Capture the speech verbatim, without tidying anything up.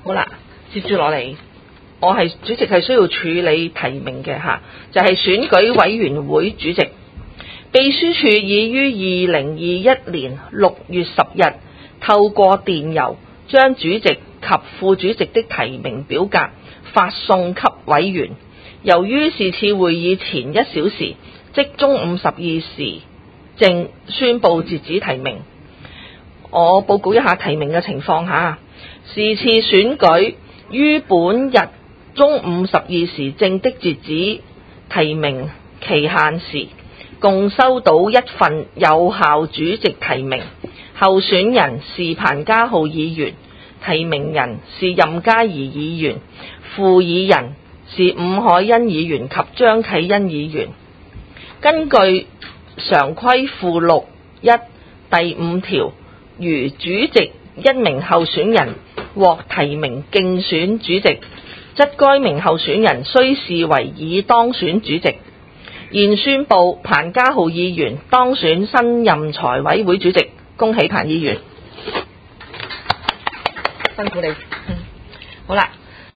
好啦，接住落嚟，我係主席係需要處理提名嘅吓，就係、是、選舉委員會主席。秘書處已於二零二一年六月十日透過電郵將主席及副主席的提名表格發送給委員。由於是次會議前一小時，即中午十二時正宣布截止提名。我報告一下提名嘅情況下，是次選舉於本日中午十二時正的截止提名期限時，共收到一份有效主席提名，候選人是彭家浩議員，提名人是任嘉兒議員，附議人是伍凱欣議員及張啟欣議員。根據常規附錄一第五條，如主席一名候選人獲提名競選主席，則該名候選人須視為已當選主席。現宣布彭家浩議員當選新任財委會主席，恭喜彭議員，辛苦你。嗯，好啦。